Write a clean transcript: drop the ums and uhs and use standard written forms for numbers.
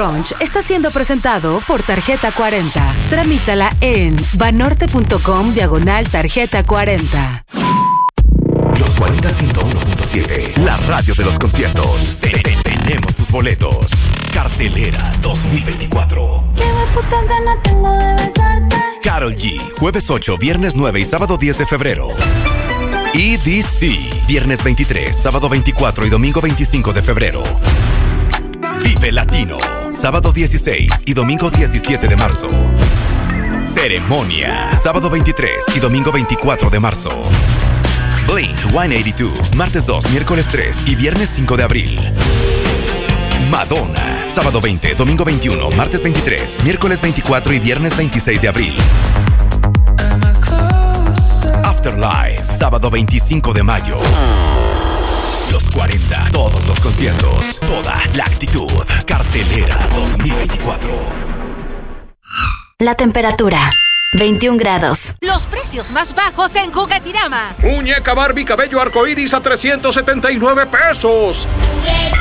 Brunch está siendo presentado por Tarjeta 40. Tramítala en banorte.com/tarjeta 40. Los 40 101.7, la radio de los conciertos. Tenemos tus boletos. Cartelera 2024. Qué puta gana tengo de besarte. Karol G, jueves 8, viernes 9 y sábado 10 de febrero. EDC, viernes 23, sábado 24 y domingo 25 de febrero. Vive Latino, sábado 16 y domingo 17 de marzo. Ceremonia, sábado 23 y domingo 24 de marzo. Blink 182, martes 2, miércoles 3 y viernes 5 de abril. Madonna, sábado 20, domingo 21, martes 23, miércoles 24 y viernes 26 de abril. Afterlife, sábado 25 de mayo. Los 40, todos los conciertos, toda la actitud. Cartelera 2024. La temperatura, 21 grados. Los precios más bajos en Juguetirama. Muñeca Barbie cabello arcoíris a $379.